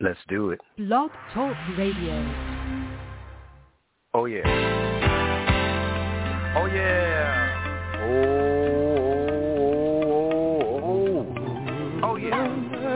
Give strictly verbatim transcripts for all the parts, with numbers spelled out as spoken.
Let's do it. Blog Talk Radio. Oh, yeah. Oh, yeah. Oh, oh, oh, oh, yeah.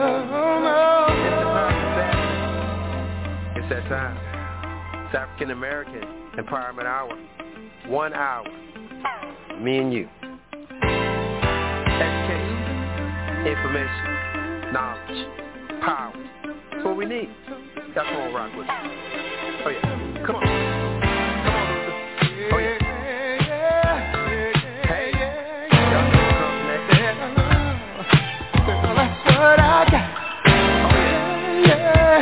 It's that time. It's African American Empowerment Hour. One hour. Me and you. Education, information, knowledge, power. That's what we need. That's what we'll rock with. Oh, yeah. Come on. Come on, Luther. Oh, yeah. Hey. Y'all still come connected? That's what I got. Oh, yeah.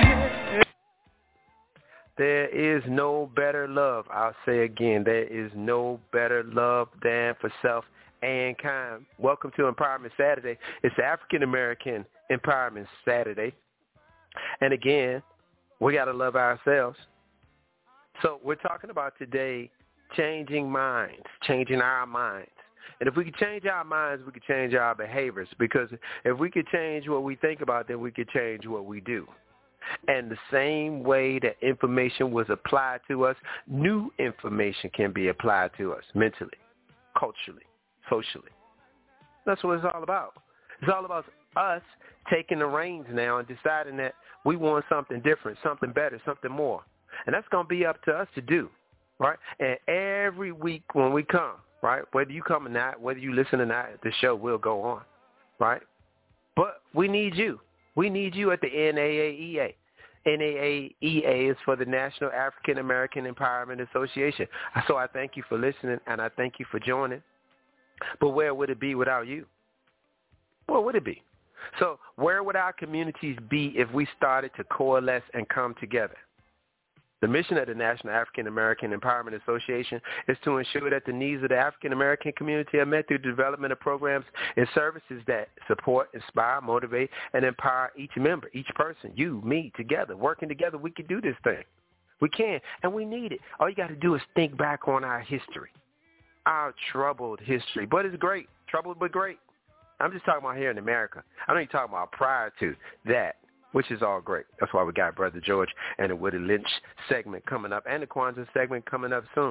There is no better love. I'll say again, there is no better love than for self and kind. Welcome to Empowerment Saturday. It's African American Empowerment Saturday. And again, we got to love ourselves. So we're talking about today changing minds, changing our minds. And if we could change our minds, we could change our behaviors. Because if we could change what we think about, then we could change what we do. And the same way that information was applied to us, new information can be applied to us mentally, culturally, socially. That's what it's all about. It's all about us taking the reins now and deciding that we want something different, something better, something more. And that's going to be up to us to do, right? And every week when we come, right, whether you come or not, whether you listen or not, the show will go on, right? But we need you. We need you at the N double A E A. N double A E A is for the National African American Empowerment Association. So I thank you for listening, and I thank you for joining. But where would it be without you? Where would it be? So where would our communities be if we started to coalesce and come together? The mission of the National African American Empowerment Association is to ensure that the needs of the African American community are met through the development of programs and services that support, inspire, motivate, and empower each member, each person, you, me, together. Working together, we can do this thing. We can, and we need it. All you got to do is think back on our history, our troubled history. But it's great, troubled but great. I'm just talking about here in America. I know you're talking about prior to that, which is all great. That's why we got Brother George and the Woody Lynch segment coming up and the Kwanzaa segment coming up soon.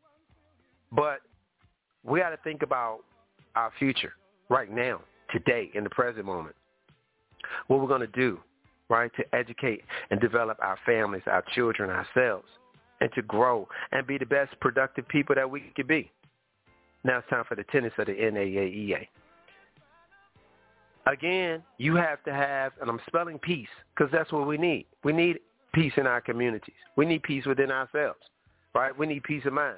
But we got to think about our future right now, today, in the present moment. What we're going to do, right, to educate and develop our families, our children, ourselves, and to grow and be the best productive people that we could be. Now it's time for the tenets of the N double A E A. Again, you have to have, and I'm spelling peace, because that's what we need. We need peace in our communities. We need peace within ourselves, right? We need peace of mind.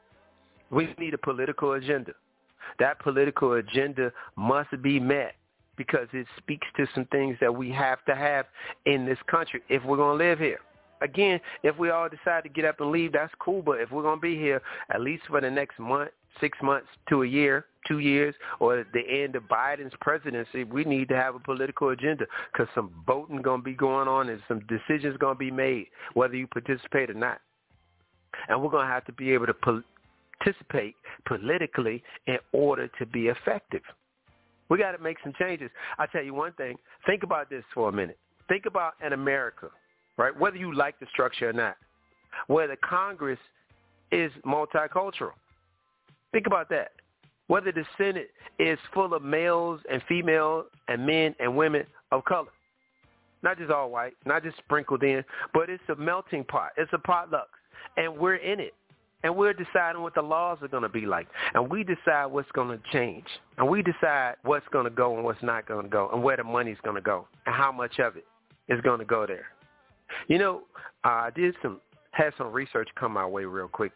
We need a political agenda. That political agenda must be met because it speaks to some things that we have to have in this country if we're going to live here. Again, if we all decide to get up and leave, that's cool, but if we're going to be here at least for the next month, six months to a year, two years, or the end of Biden's presidency, we need to have a political agenda because some voting going to be going on and some decisions going to be made, whether you participate or not. And we're going to have to be able to participate politically in order to be effective. We got to make some changes. I'll tell you one thing. Think about this for a minute. Think about an America, right, whether you like the structure or not, where the Congress is multicultural. Think about that. Whether the Senate is full of males and females and men and women of color. Not just all white, not just sprinkled in, but it's a melting pot. It's a potluck. And we're in it. And we're deciding what the laws are going to be like. And we decide what's going to change. And we decide what's going to go and what's not going to go and where the money's going to go and how much of it is going to go there. You know, uh, I did some, had some research come my way real quick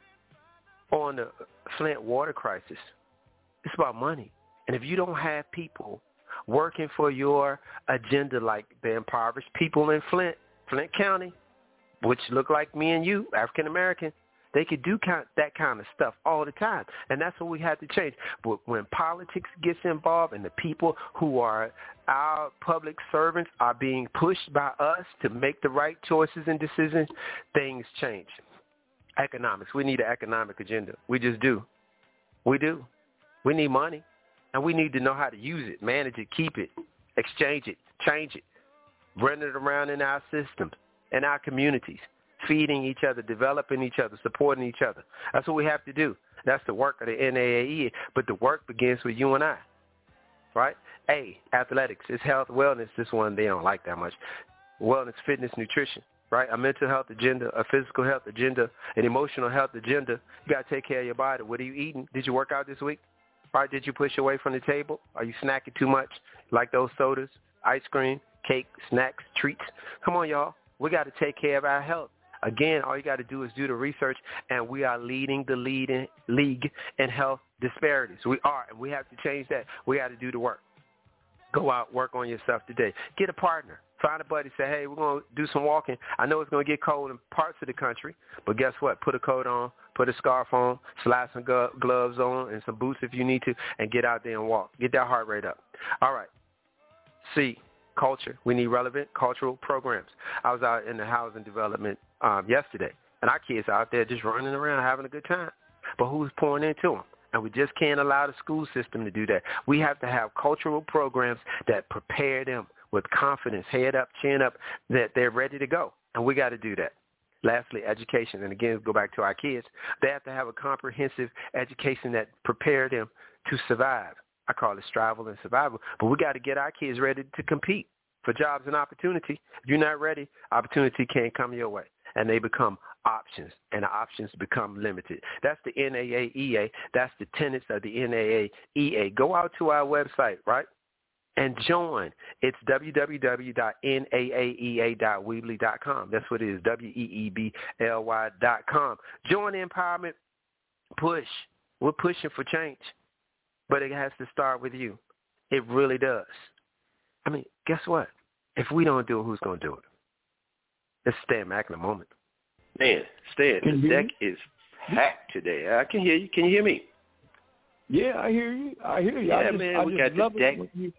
on the Flint water crisis. It's about money. And if you don't have people working for your agenda like the impoverished people in Flint, Flint County, which look like me and you, African American, they could do kind, that kind of stuff all the time. And that's what we have to change. But when politics gets involved and the people who are our public servants are being pushed by us to make the right choices and decisions, things change. Economics. We need an economic agenda. We just do. We do. We need money, and we need to know how to use it, manage it, keep it, exchange it, change it. running it around in our systems, in our communities, feeding each other, developing each other, supporting each other. That's what we have to do. That's the work of the N double A E. But the work begins with you and I, right? A, athletics. It's health, wellness. This one they don't like that much. Wellness, fitness, nutrition, right? A mental health agenda, a physical health agenda, an emotional health agenda. You got to take care of your body. What are you eating? Did you work out this week? Right? Did you push away from the table? Are you snacking too much? Like those sodas, ice cream, cake, snacks, treats? Come on, y'all. We got to take care of our health. Again, all you got to do is do the research, and we are leading the leading league in health disparities. We are, and we have to change that. We got to do the work. Go out, work on yourself today. Get a partner. Find a buddy. Say, hey, we're going to do some walking. I know it's going to get cold in parts of the country, but guess what? Put a coat on, put a scarf on, slide some go- gloves on and some boots if you need to, and get out there and walk. Get that heart rate up. All right. C, culture. We need relevant cultural programs. I was out in the housing development um, yesterday, and our kids out there just running around having a good time. But who's pouring into them? And we just can't allow the school system to do that. We have to have cultural programs that prepare them with confidence, head up, chin up, that they're ready to go. And we got to do that. Lastly, education. And again, go back to our kids. They have to have a comprehensive education that prepare them to survive. I call it strival and survival. But we got to get our kids ready to compete for jobs and opportunity. If you're not ready, opportunity can't come your way. And they become options, and the options become limited. That's the N double A E A. That's the tenets of the N double A E A. Go out to our website, right, and join. It's w w w dot n double a e a dot weebly dot com. That's what it is, W E E B L Y dot com. Join the empowerment push. We're pushing for change, but it has to start with you. It really does. I mean, guess what? If we don't do it, who's going to do it? Let's stand back in a moment. Man, Stan, the deck is packed today. I can hear you. Can you hear me? Yeah, I hear you. I hear you. Yeah, I just, man, I we just got love the deck. It when you,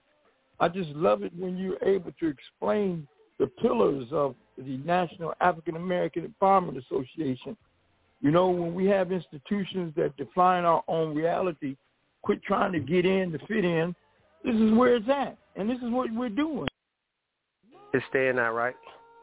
I just love it when you're able to explain the pillars of the National African American Empowerment Association. You know, when we have institutions that define our own reality, quit trying to get in to fit in, this is where it's at, and this is what we're doing. It's staying out, right?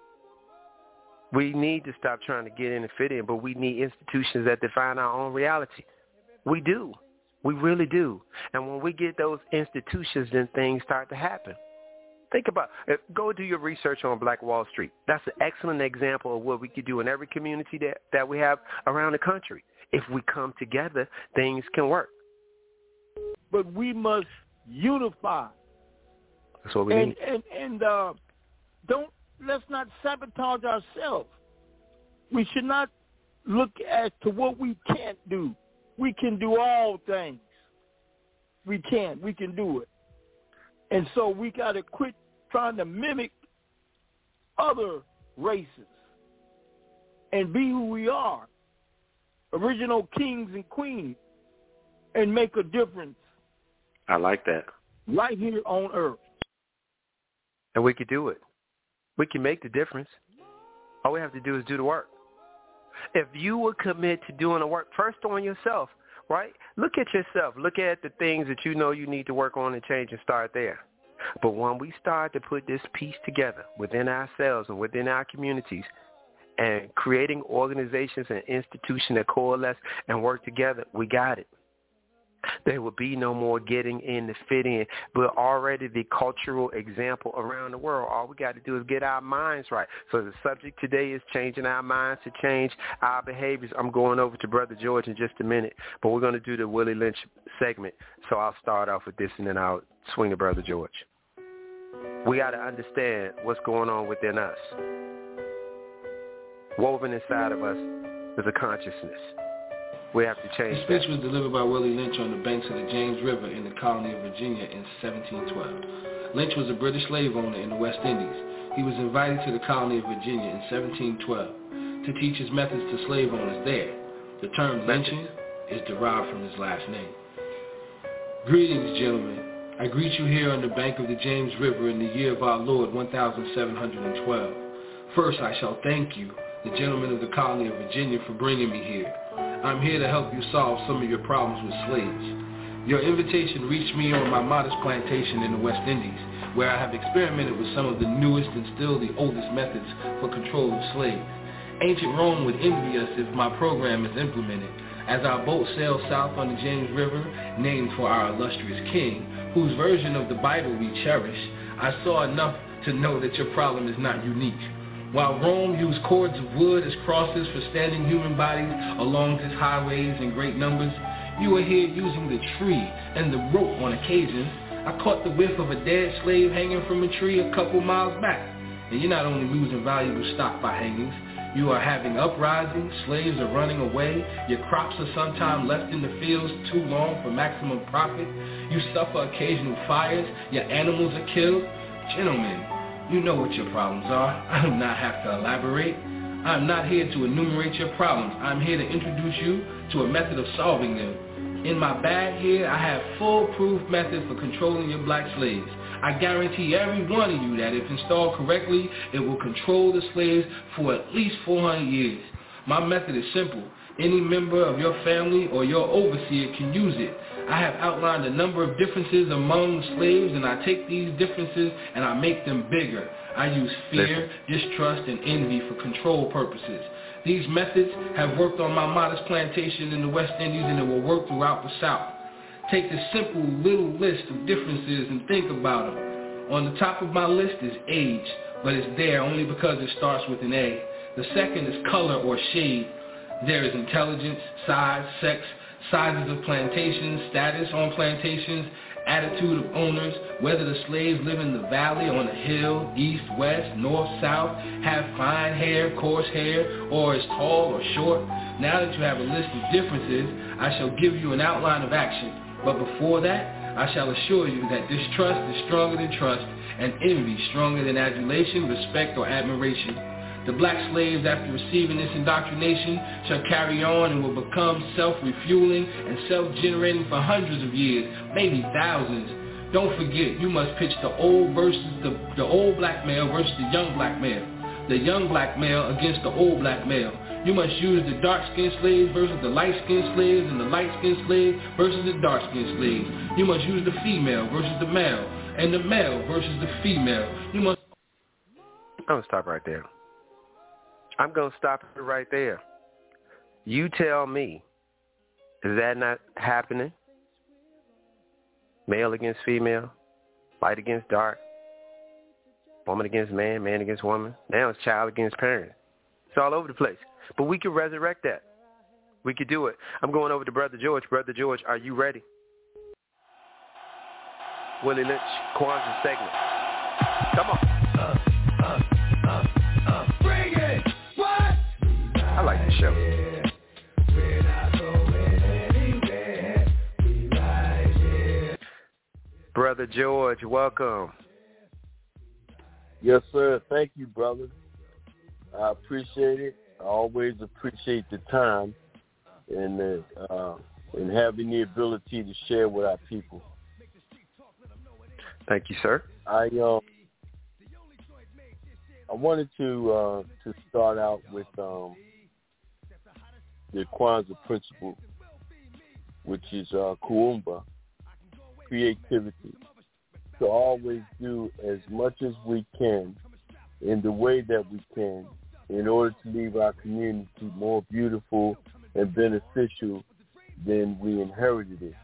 We need to stop trying to get in and fit in, but we need institutions that define our own reality. We do. We really do. And when we get those institutions, then things start to happen. Think about it. Go do your research on Black Wall Street. That's an excellent example of what we could do in every community that, that we have around the country. If we come together, things can work. But we must unify. That's what we and, need. And, and uh, don't let's not sabotage ourselves. We should not look as to what we can't do. We can do all things. We can. We can do it. And so we got to quit trying to mimic other races and be who we are, original kings and queens, and make a difference. I like that. Right here on Earth. And we could do it. We can make the difference. All we have to do is do the work. If you will commit to doing the work first on yourself, right? Look at yourself. Look at the things that you know you need to work on and change and start there. But when we start to put this piece together within ourselves and within our communities and creating organizations and institutions that coalesce and work together, we got it. There will be no more getting in to fit in. We're already the cultural example around the world. All we got to do is get our minds right. So the subject today is changing our minds to change our behaviors. I'm going over to Brother George in just a minute, but we're going to do the Willie Lynch segment. So I'll start off with this, and then I'll swing to Brother George. We got to understand what's going on within us. Woven inside of us is a consciousness. We have to change the speech that. was delivered by Willie Lynch on the banks of the James River in the colony of Virginia in seventeen twelve. Lynch was a British slave owner in the West Indies. He was invited to the colony of Virginia in seventeen twelve to teach his methods to slave owners there. The term lynching is derived from his last name. Greetings, gentlemen. I greet you here on the bank of the James River in the year of our Lord one thousand seven hundred twelve. First, I shall thank you, the gentlemen of the colony of Virginia, for bringing me here. I'm here to help you solve some of your problems with slaves. Your invitation reached me on my modest plantation in the West Indies, where I have experimented with some of the newest and still the oldest methods for control of slaves. Ancient Rome would envy us if my program is implemented. As our boat sails south on the James River, named for our illustrious king, whose version of the Bible we cherish, I saw enough to know that your problem is not unique. While Rome used cords of wood as crosses for standing human bodies along its highways in great numbers, you are here using the tree and the rope on occasions. I caught the whiff of a dead slave hanging from a tree a couple miles back. And you're not only losing valuable stock by hangings, you are having uprisings, slaves are running away, your crops are sometimes left in the fields too long for maximum profit, you suffer occasional fires, your animals are killed. Gentlemen, you know what your problems are. I do not have to elaborate. I am not here to enumerate your problems. I am here to introduce you to a method of solving them. In my bag here, I have foolproof method for controlling your black slaves. I guarantee every one of you that if installed correctly, it will control the slaves for at least four hundred years. My method is simple. Any member of your family or your overseer can use it. I have outlined a number of differences among slaves, and I take these differences and I make them bigger. I use fear, distrust, and envy for control purposes. These methods have worked on my modest plantation in the West Indies, and it will work throughout the South. Take this simple little list of differences and think about them. On the top of my list is age, but it's there only because it starts with an A. The second is color or shade. There is intelligence, size, sex, sizes of plantations, status on plantations, attitude of owners, whether the slaves live in the valley, on a hill, east, west, north, south, have fine hair, coarse hair, or is tall or short. Now that you have a list of differences, I shall give you an outline of action. But before that, I shall assure you that distrust is stronger than trust, and envy stronger than adulation, respect, or admiration. The black slaves, after receiving this indoctrination, shall carry on and will become self-refueling and self-generating for hundreds of years, maybe thousands. Don't forget, you must pitch the old versus the, the old black male versus the young black male. The young black male against the old black male. You must use the dark-skinned slaves versus the light-skinned slaves, and the light-skinned slaves versus the dark-skinned slaves. You must use the female versus the male, and the male versus the female. You must... I'm going to stop right there. I'm going to stop it right there. You tell me, is that not happening? Male against female, light against dark, woman against man, man against woman. Now it's child against parent. It's all over the place. But we can resurrect that. We could do it. I'm going over to Brother George. Brother George, are you ready? Willie Lynch, Kwanzaa segment. Come on. Uh, uh, uh, uh, bring it. What? I like the show. We're not going anywhere. We right here. Brother George, welcome. Yes, sir. Thank you, brother. I appreciate it. I always appreciate the time and the, uh, and having the ability to share with our people. Thank you, sir. I um I wanted to uh, to start out with um, the Kwanzaa principle, which is uh, Kuumba, creativity. To always do as much as we can in the way that we can in order to leave our community more beautiful and beneficial than we inherited it.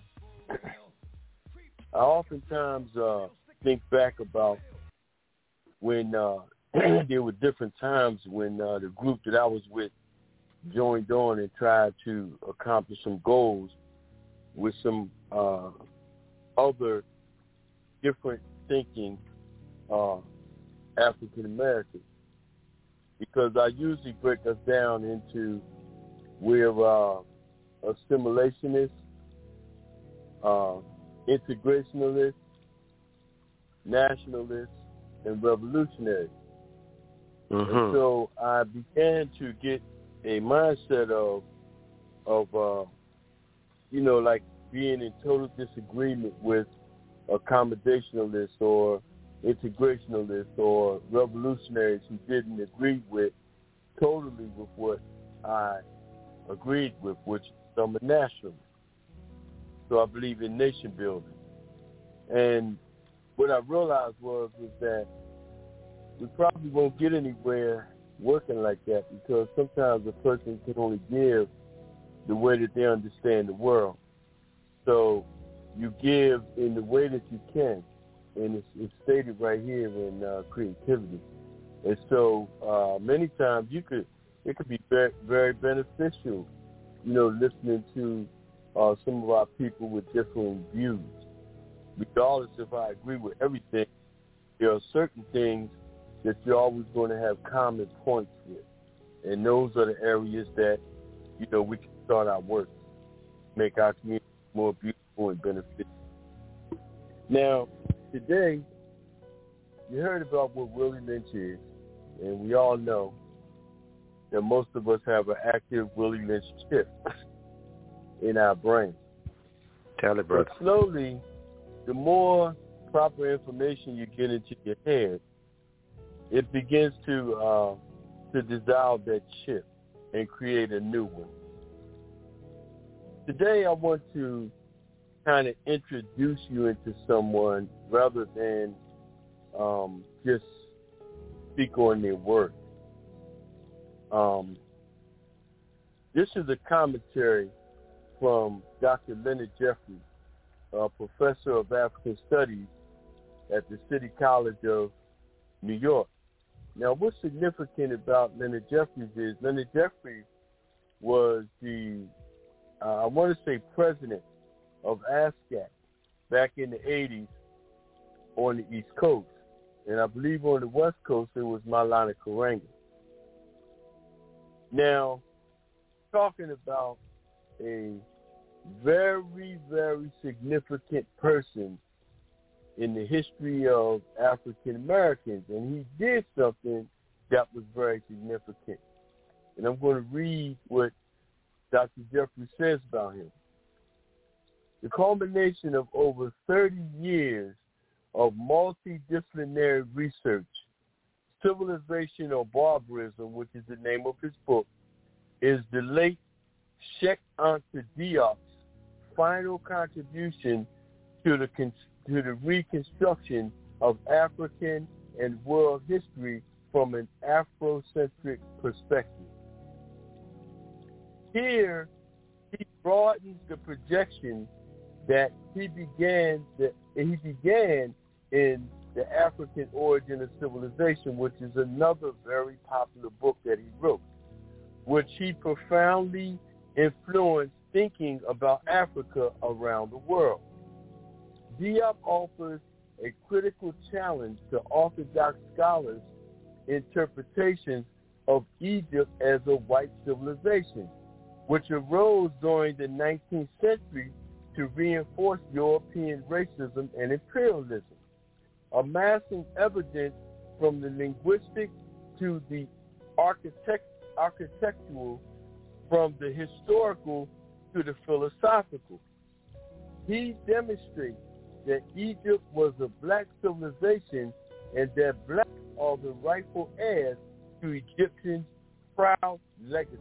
I oftentimes uh, think back about when uh, there were different times when uh, the group that I was with joined on and tried to accomplish some goals with some uh, other different thinking uh, African Americans, because I usually break us down into we're uh, assimilationists, uh, integrationalists, nationalists, and revolutionaries. Mm-hmm. And so I began to get a mindset of, of uh, you know, like being in total disagreement with accommodationalists or integrationalists or revolutionaries who didn't agree with totally with what I agreed with, which I'm a nationalist. also, I believe in nation building. And what I realized was, was that we probably won't get anywhere working like that, because sometimes a person can only give the way that they understand the world. So you give in the way that you can, and it's, it's stated right here in uh, creativity. And so uh, many times you could, it could be very, very beneficial, you know, listening to uh, some of our people with different views. Regardless if I agree with everything, there are certain things that you're always going to have common points with. And those are the areas that, you know, we can start our work, make our community more beautiful and beneficial. Now, today, you heard about what Willie Lynch is, and we all know that most of us have an active Willie Lynch chip in our brain. Tell it, brother. But slowly, the more proper information you get into your head, it begins to uh, to dissolve that chip and create a new one. Today, I want to kind of introduce you into someone rather than um, just speak on their work. Um, this is a commentary from Doctor Leonard Jeffries, a professor of African Studies at the City College of New York. Now, what's significant about Leonard Jeffries is Leonard Jeffries was the, uh, I want to say, president of ASCAP back in the eighties on the East Coast. And I believe on the West Coast it was Maulana Karenga. Now, talking about a very, very significant person in the history of African Americans, and he did something that was very significant. And I'm going to read what Doctor Jeffries says about him. The culmination of over thirty years of multidisciplinary research, Civilization or Barbarism, which is the name of his book, is the late Cheikh Anta Diop's final contribution to the con- to the reconstruction of African and world history from an Afrocentric perspective. Here, he broadens the projection that he began that he began in The African Origin of Civilization, which is another very popular book that he wrote, which he profoundly influenced thinking about Africa around the world. Diop offers a critical challenge to orthodox scholars' interpretations of Egypt as a white civilization, which arose during the nineteenth century to reinforce European racism and imperialism, amassing evidence from the linguistic to the architect, architectural, from the historical to the philosophical. He demonstrates that Egypt was a black civilization and that blacks are the rightful heirs to Egyptians' proud legacy.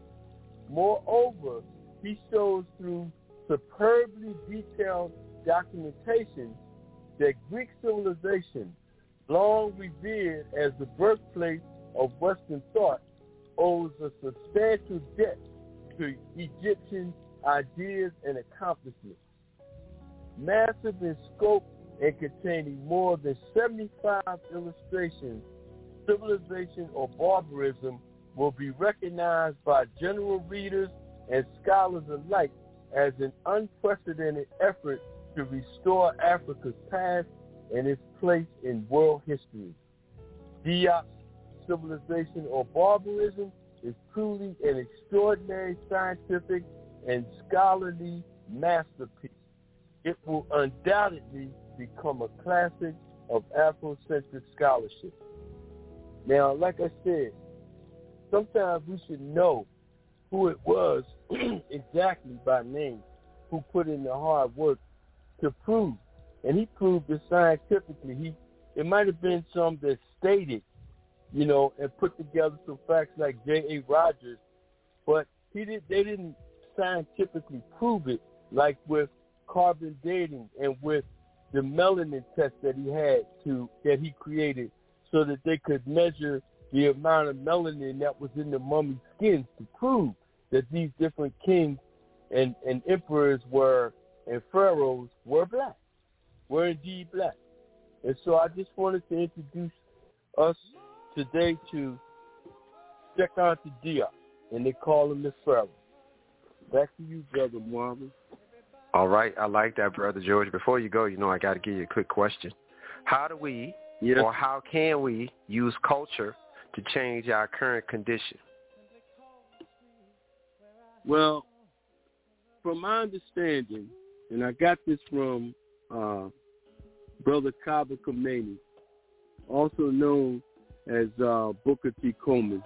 Moreover, he shows through superbly detailed documentation that Greek civilization, long revered as the birthplace of Western thought, owes a substantial debt to Egyptian ideas and accomplishments. Massive in scope and containing more than seventy-five illustrations, Civilization or Barbarism will be recognized by general readers and scholars alike as an unprecedented effort to restore Africa's past and its place in world history. Diop's Civilization or Barbarism is truly an extraordinary scientific and scholarly masterpiece. It will undoubtedly become a classic of Afrocentric scholarship. Now, like I said, sometimes we should know who it was exactly by name, who put in the hard work to prove. And he proved it scientifically. He, it might have been some that stated, you know, and put together some facts like J A Rogers, but he did, they didn't scientifically prove it like with carbon dating and with the melanin test that he had to that he created so that they could measure the amount of melanin that was in the mummy's skins to prove that these different kings and, and emperors were and pharaohs were black, were indeed black. And so I just wanted to introduce us today to check out the Diop, and they call him the Pharaoh. Back to you, Brother Marvin. All right, I like that, Brother George. Before you go, you know I got to give you a quick question. How do we, yes. or how can we use culture to change our current condition? Well, from my understanding, and I got this from uh, Brother Kaba Khomeini, also known as uh, Booker T. Coleman.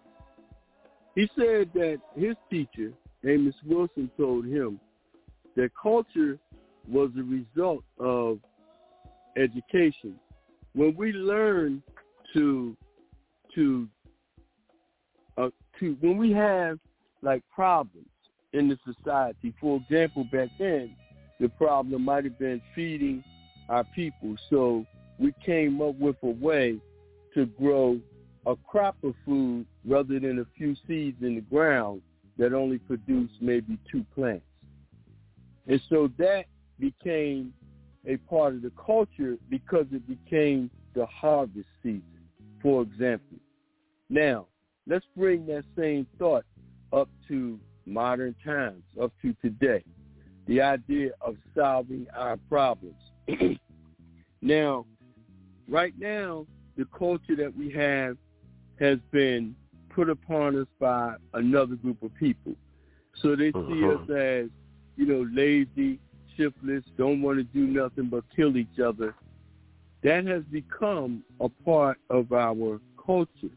He said that his teacher, Amos Wilson, told him that culture was a result of education. When we learn to to uh, to when we have like problems in the society, for example, back then the problem might have been feeding our people, so we came up with a way to grow a crop of food rather than a few seeds in the ground that only produce maybe two plants. And so that became a part of the culture because it became the harvest season, for example. Now, let's bring that same thought up to modern times, up to today, the idea of solving our problems. Now, right now, the culture that we have has been put upon us by another group of people. So they uh-huh. see us as, you know, lazy, shiftless, don't want to do nothing but kill each other. That has become a part of our culture.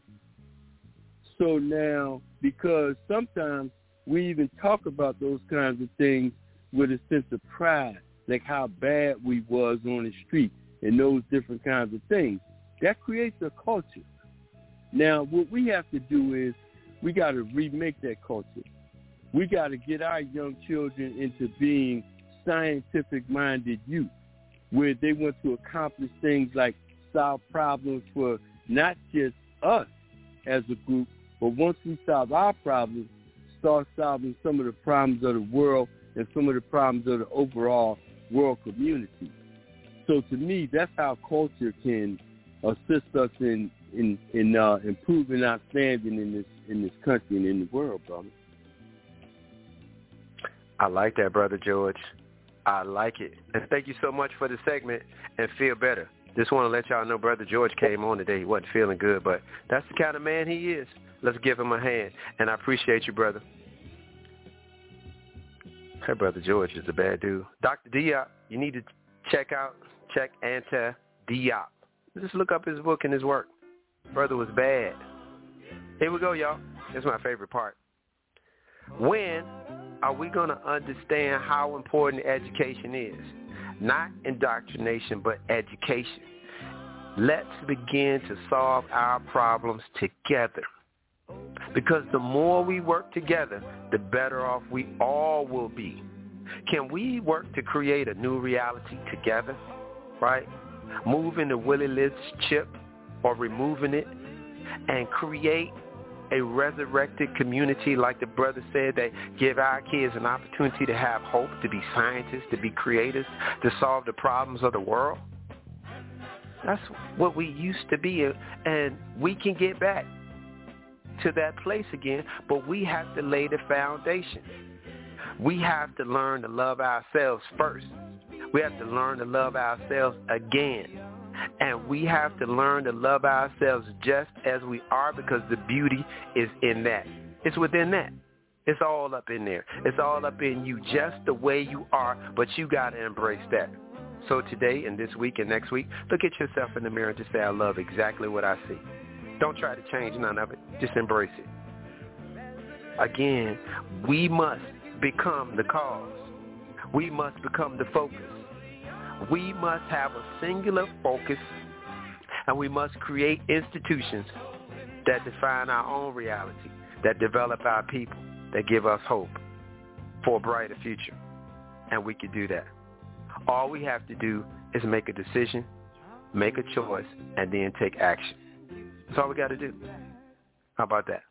So now, because sometimes we even talk about those kinds of things with a sense of pride, like how bad we was on the street and those different kinds of things, that creates a culture. Now, what we have to do is we got to remake that culture. We got to get our young children into being scientific-minded youth, where they want to accomplish things like solve problems for not just us as a group, but once we solve our problems, start solving some of the problems of the world and some of the problems of the overall world community. So to me, that's how culture can assist us in in, in uh, improving our standing in this in this country and in the world, brother. I like that, Brother George. I like it. And thank you so much for the segment and feel better. Just want to let y'all know Brother George came on today. He wasn't feeling good, but that's the kind of man he is. Let's give him a hand. And I appreciate you, brother. Hey, Brother George is a bad dude. Doctor Diop, you need to check out, check Anta Diop. Just look up his book and his work. Brother was bad. Here we go, y'all. This is my favorite part. When are we going to understand how important education is? Not indoctrination, but education. Let's begin to solve our problems together. Because the more we work together, the better off we all will be. Can we work to create a new reality together, right? Moving the Willie Lynch chip or removing it and create a resurrected community, like the brother said, that give our kids an opportunity to have hope, to be scientists, to be creators, to solve the problems of the world. That's what we used to be, and we can get back to that place again, but we have to lay the foundation. We have to learn to love ourselves first. We have to learn to love ourselves again. And we have to learn to love ourselves just as we are, because the beauty is in that. It's within that. It's all up in there. It's all up in you just the way you are, but you got to embrace that. So today and this week and next week, look at yourself in the mirror and just say, I love exactly what I see. Don't try to change none of it. Just embrace it. Again, we must become the cause. We must become the focus. We must have a singular focus, and we must create institutions that define our own reality, that develop our people, that give us hope for a brighter future. And we can do that. All we have to do is make a decision, make a choice, and then take action. That's all we got to do. How about that?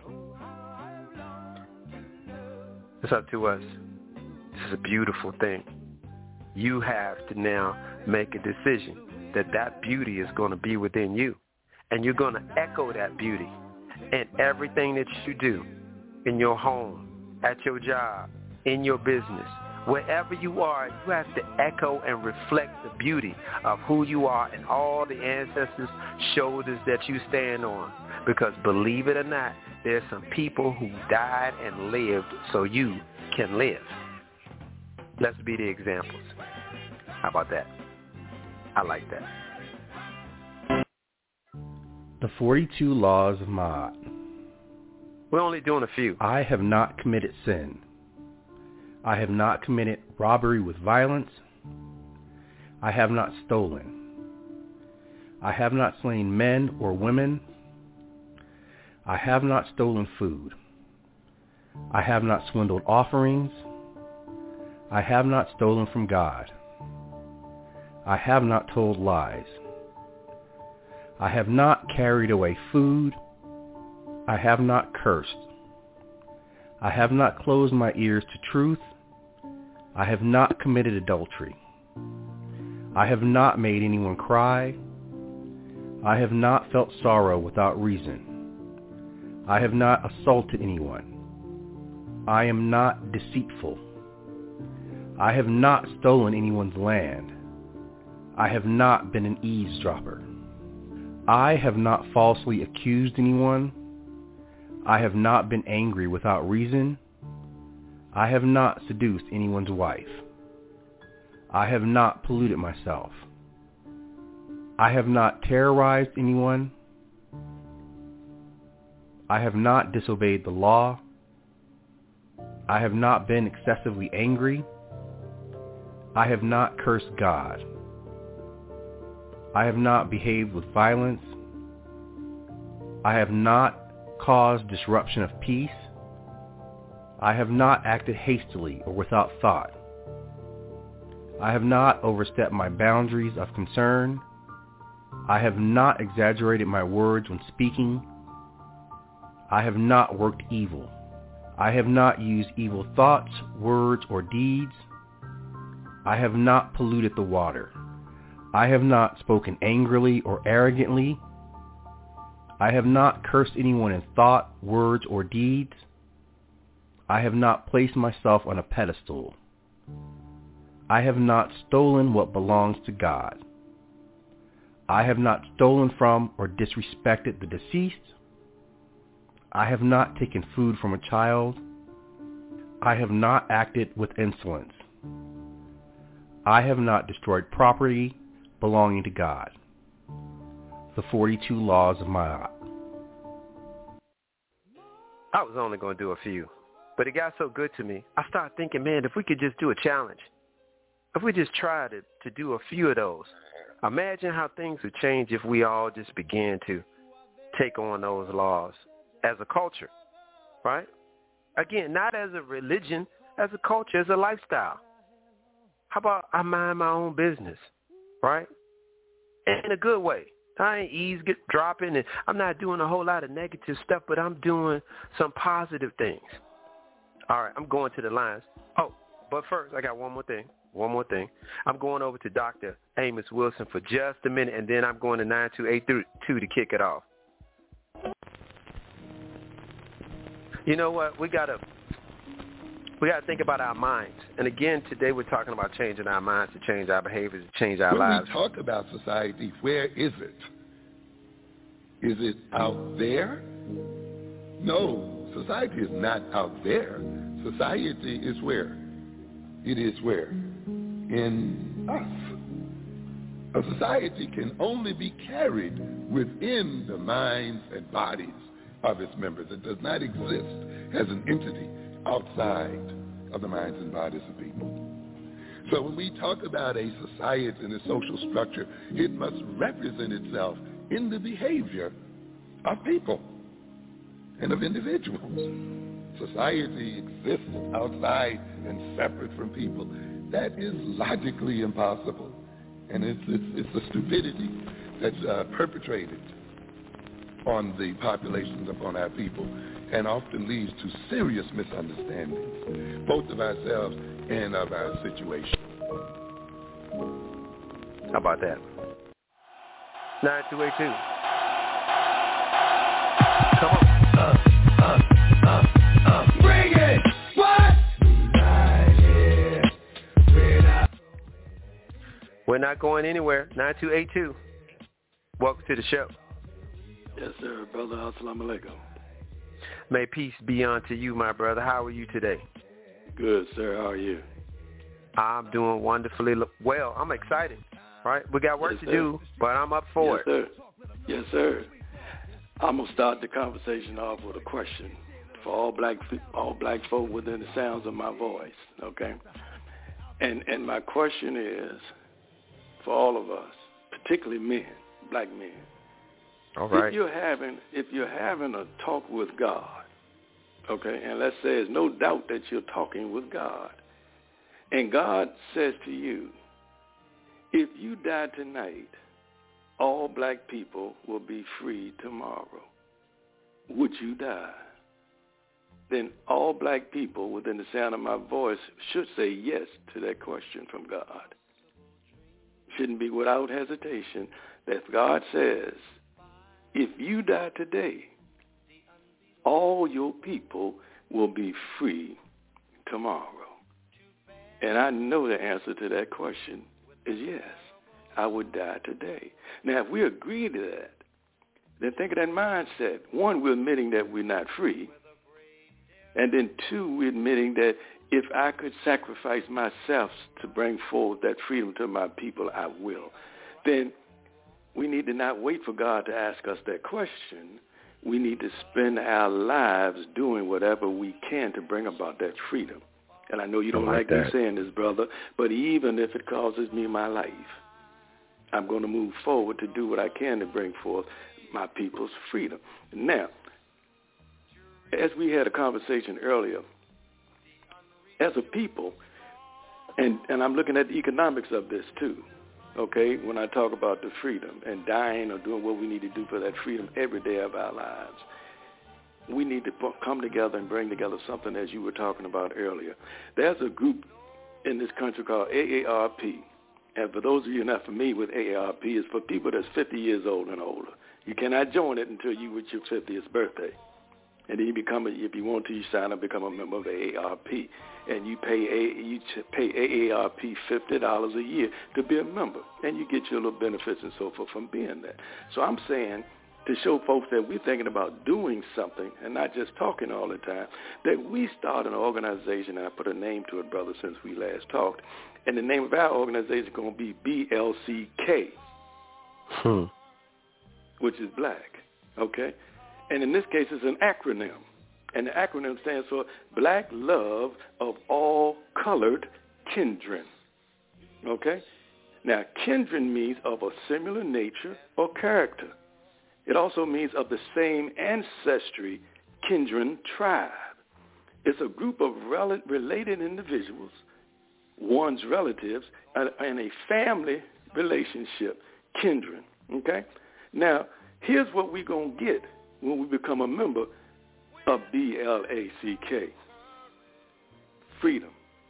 It's up to us. This is a beautiful thing. You have to now make a decision that that beauty is going to be within you. And you're going to echo that beauty in everything that you do, in your home, at your job, in your business. Wherever you are, you have to echo and reflect the beauty of who you are and all the ancestors' shoulders that you stand on. Because believe it or not, there's some people who died and lived so you can live. Let's be the examples. How about that? I like that. The forty-two Laws of Ma'at. We're only doing a few. I have not committed sin. I have not committed robbery with violence. I have not stolen. I have not slain men or women. I have not stolen food. I have not swindled offerings. I have not stolen from God. I have not told lies. I have not carried away food. I have not cursed. I have not closed my ears to truth. I have not committed adultery. I have not made anyone cry. I have not felt sorrow without reason. I have not assaulted anyone. I am not deceitful. I have not stolen anyone's land. I have not been an eavesdropper. I have not falsely accused anyone. I have not been angry without reason. I have not seduced anyone's wife. I have not polluted myself. I have not terrorized anyone. I have not disobeyed the law. I have not been excessively angry. I have not cursed God. I have not behaved with violence. I have not caused disruption of peace. I have not acted hastily or without thought. I have not overstepped my boundaries of concern. I have not exaggerated my words when speaking. I have not worked evil. I have not used evil thoughts, words, or deeds. I have not polluted the water. I have not spoken angrily or arrogantly. I have not cursed anyone in thought, words, or deeds. I have not placed myself on a pedestal. I have not stolen what belongs to God. I have not stolen from or disrespected the deceased. I have not taken food from a child. I have not acted with insolence. I have not destroyed property belonging to God. The forty-two Laws of Ma'at. I was only going to do a few, but it got so good to me. I started thinking, man, if we could just do a challenge, if we just try to, to do a few of those, imagine how things would change if we all just began to take on those laws as a culture, right? Again, not as a religion, as a culture, as a lifestyle. How about I mind my own business, right? In a good way. I ain't ease get dropping, and I'm not doing a whole lot of negative stuff, but I'm doing some positive things. All right, I'm going to the lines. Oh, but first, I got one more thing. One more thing. I'm going over to Doctor Amos Wilson for just a minute, and then I'm going to nine two eight two to kick it off. You know what? We gotta we gotta think about our minds. And again, today we're talking about changing our minds to change our behaviors, to change our when lives. When we talk about society, where is it? Is it out there? No, society is not out there. Society is where? It is where? In us. A society can only be carried within the minds and bodies of its members. It does not exist as an entity outside of the minds and bodies of people. So when we talk about a society and a social structure, it must represent itself in the behavior of people and of individuals. Society exists outside and separate from people. That is logically impossible. And it's, it's, it's a stupidity that's uh, perpetrated on the populations, upon our people, and often leads to serious misunderstandings, both of ourselves and of our situation. How about that? nine two eight two. Come on. Uh, uh, uh, uh. Bring it! What? Right here. We're not. We're not going anywhere. nine two eight two. Welcome to the show. Yes, sir, brother. Assalamu alaikum. May peace be unto you, my brother. How are you today? Good, sir. How are you? I'm doing wonderfully well. I'm excited, right? We got work yes, to sir. do, but I'm up for yes, it. Sir. Yes, sir. I'm going to start the conversation off with a question for all black all black folk within the sounds of my voice, okay? And and my question is for all of us, particularly men, black men. All right. If you're having if you're having a talk with God, okay, and let's say there's no doubt that you're talking with God, and God says to you, if you die tonight, all black people will be free tomorrow. Would you die? Then all black people within the sound of my voice should say yes to that question from God. Shouldn't be without hesitation that God says, if you die today, all your people will be free tomorrow. And I know the answer to that question is yes. I would die today. Now, if we agree to that, then think of that mindset. One, we're admitting that we're not free. And then two, we're admitting that if I could sacrifice myself to bring forward that freedom to my people, I will. Then we need to not wait for God to ask us that question. We need to spend our lives doing whatever we can to bring about that freedom. And I know you don't like, like me saying this, brother, but even if it causes me my life, I'm going to move forward to do what I can to bring forth my people's freedom. Now, as we had a conversation earlier, as a people, and, and I'm looking at the economics of this too, okay, when I talk about the freedom and dying or doing what we need to do for that freedom every day of our lives, we need to come together and bring together something as you were talking about earlier. There's a group in this country called A A R P. And for those of you not familiar with A A R P, it's for people that's fifty years old and older. You cannot join it until you reach your fiftieth birthday. And then you become, a, if you want to, you sign up, become a member of A A R P. And you pay a, you pay A A R P fifty dollars a year to be a member. And you get your little benefits and so forth from being there. So I'm saying to show folks that we're thinking about doing something and not just talking all the time, that we start an organization, and I put a name to it, brother, since we last talked. And the name of our organization is going to be B L C K, hmm. which is black, okay? And in this case, it's an acronym. And the acronym stands for Black Love of All Colored Kindred, okay? Now, kindred means of a similar nature or character. It also means of the same ancestry, kindred tribe. It's a group of rel- related individuals, one's relatives, and a family relationship, kindred, okay? Now, here's what we're going to get when we become a member of B L A C K. Freedom,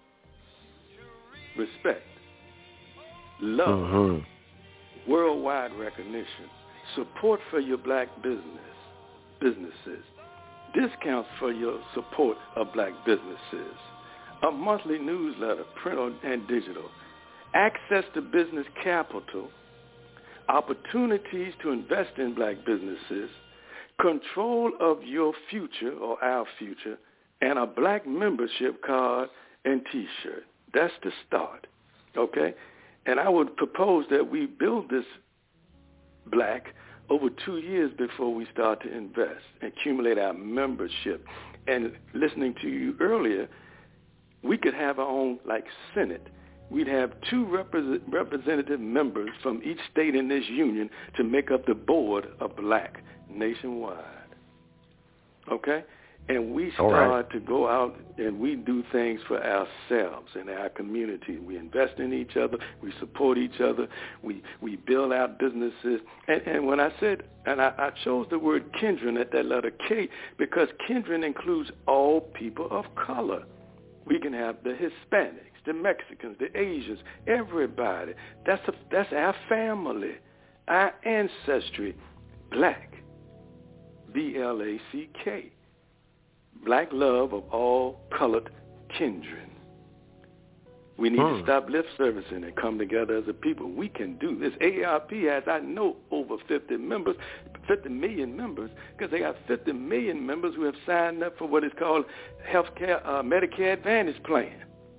respect, love, mm-hmm. worldwide recognition, support for your black business, businesses, discounts for your support of black businesses, a monthly newsletter, print and digital, access to business capital, opportunities to invest in black businesses, control of your future or our future, and a black membership card and T-shirt. That's the start, okay? And I would propose that we build this black over two years before we start to invest, accumulate our membership. And listening to you earlier, we could have our own, like, Senate. We'd have two represent, representative members from each state in this union to make up the board of black nationwide. Okay? And we start right. to go out and we do things for ourselves and our community. We invest in each other. We support each other. We we build our businesses. And, and when I said, and I, I chose the word kindred at that letter K, because kindred includes all people of color. We can have the Hispanics, the Mexicans, the Asians, everybody. That's a, that's our family, our ancestry, black, B L A C K. Black love of all colored kindred. We need hmm. to stop lip servicing and come together as a people. We can do this. A A R P has, I know, over fifty members, fifty million members, because they got fifty million members who have signed up for what is called Healthcare uh, Medicare Advantage Plan.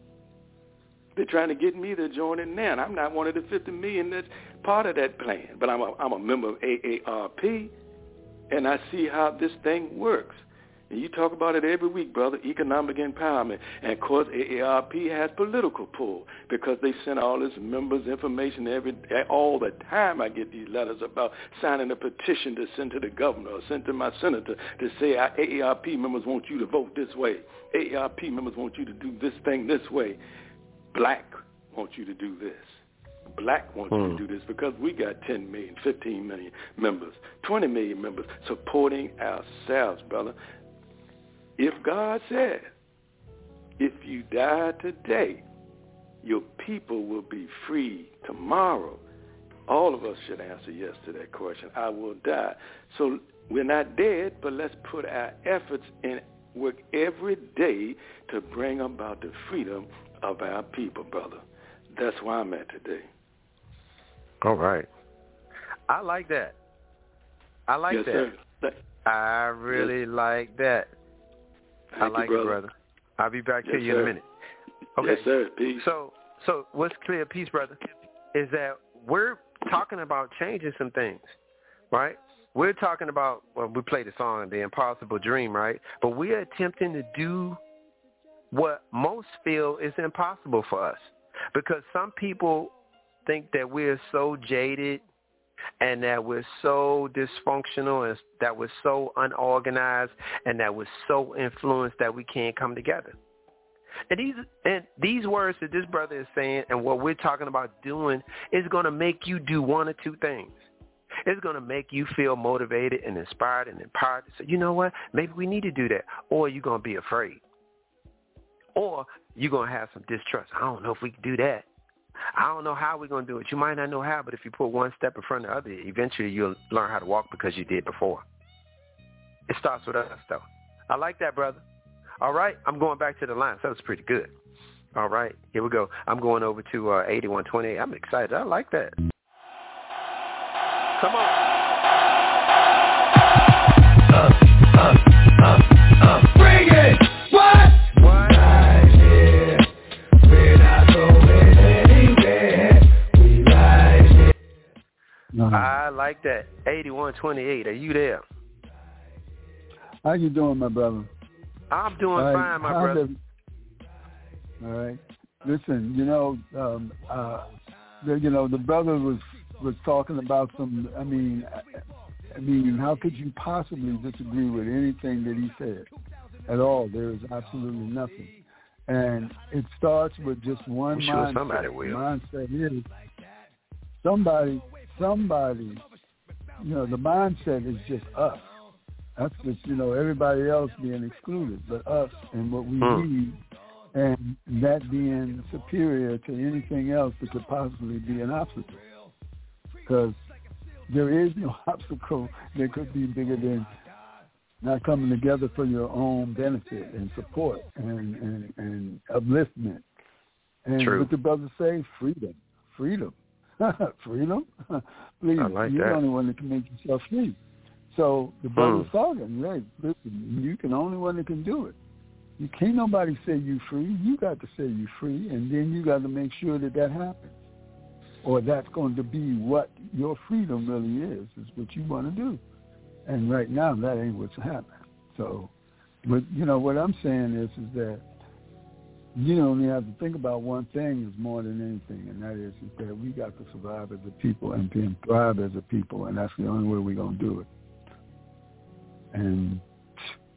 They're trying to get me to join it now. And I'm not one of the fifty million that's part of that plan, but I'm a, I'm a member of A A R P, and I see how this thing works. And you talk about it every week, brother, economic empowerment. And, of course, A A R P has political pull because they send all this members' information every all the time. I get these letters about signing a petition to send to the governor or send to my senator to say our A A R P members want you to vote this way. A A R P members want you to do this thing this way. Black want you to do this. Black wants hmm. you to do this because we got ten million, fifteen million members, twenty million members supporting ourselves, brother. If God said, if you die today, your people will be free tomorrow, all of us should answer yes to that question. I will die. So we're not dead, but let's put our efforts in work every day to bring about the freedom of our people, brother. That's where I'm at today. All right. I like that. I like yes, that. Sir. I really yes. like that. Thank I like you, it, brother. I'll be back yes, to you sir. in a minute. Okay. Yes, sir. Peace. So, so what's clear, peace, brother, is that we're talking about changing some things, right? We're talking about, well, we played the song, The Impossible Dream, right? But we're attempting to do what most feel is impossible for us because some people think that we're so jaded and that we're so dysfunctional and that we're so unorganized and that we're so influenced that we can't come together. And these and these words that this brother is saying and what we're talking about doing is going to make you do one or two things. It's going to make you feel motivated and inspired and empowered to say, you know what, maybe we need to do that. Or you're going to be afraid. Or you're going to have some distrust. I don't know if we can do that. I don't know how we're going to do it. You might not know how, but if you put one step in front of the other, eventually you'll learn how to walk because you did before. It starts with us, though. I like that, brother. All right, I'm going back to the line. That was pretty good. All right, here we go. I'm going over to uh, eighty-one twenty-eight. I'm excited. I like that. Come on. Uh, uh, uh, uh. Bring it. What? What? Right here. We're not going anywhere. We right here. Uh-huh. I like that. eighty-one twenty-eight. Are you there? How you doing, my brother? I'm doing right, fine, my brother. The, all right. Listen, you know, um, uh, the, you know, the brother was was talking about some. I mean, I, I mean, how could you possibly disagree with anything that he said at all? There is absolutely nothing, and it starts with just one I'm sure mindset. Somebody will. Mindset is somebody, somebody. You know, the mindset is just us. That's just, you know, everybody else being excluded, but us and what we hmm. need, and that being superior to anything else that could possibly be an obstacle. Because there is no obstacle that could be bigger than not coming together for your own benefit and support and, and, and upliftment. And True. what the brothers say, freedom. Freedom. Freedom? Please, like you're that. the only one that can make yourself free. So the brother's hmm. talking, right? Listen, you can only one that can do it. You can't nobody say you free. You got to say you free, and then you got to make sure that that happens, or that's going to be what your freedom really is. Is what you want to do, and right now that ain't what's happening. So, but you know what I'm saying is, is that you only have to think about one thing is more than anything, and that is, is that we got to survive as a people and then thrive as a people, and that's the only way we're gonna do it. And